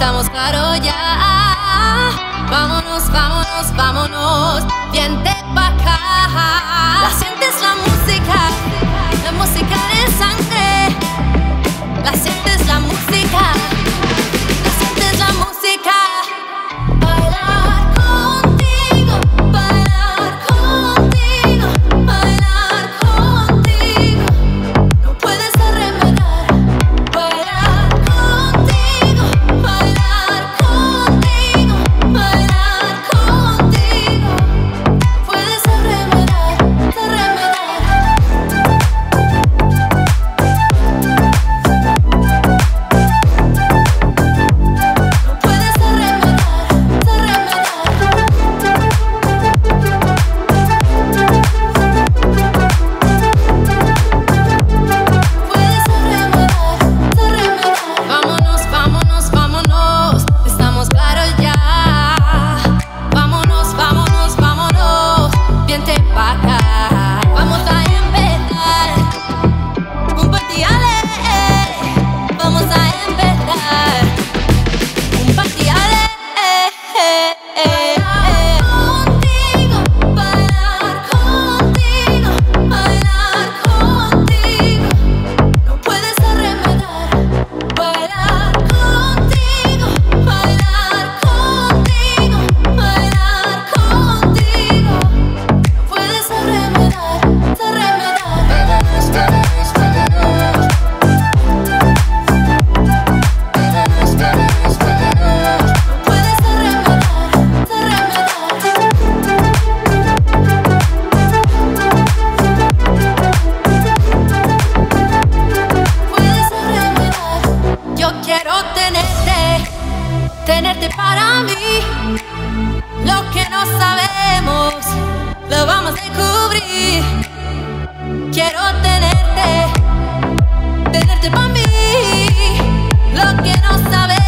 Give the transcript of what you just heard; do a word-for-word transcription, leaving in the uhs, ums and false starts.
estamos claros ya. Vámonos, vámonos, vámonos, vente pa' acá. La sientes la música, la música de sangre. La sientes la música, la sientes la música. Bailar contigo, bailar contigo, bailar contigo. No puedes arremedar. Bailar contigo, bailar contigo, bailar contigo. No puedes arremedar, arremedar. Tenerte para mí, lo que no sabemos lo vamos a descubrir. Quiero tenerte, tenerte para mí, lo que no sabemos.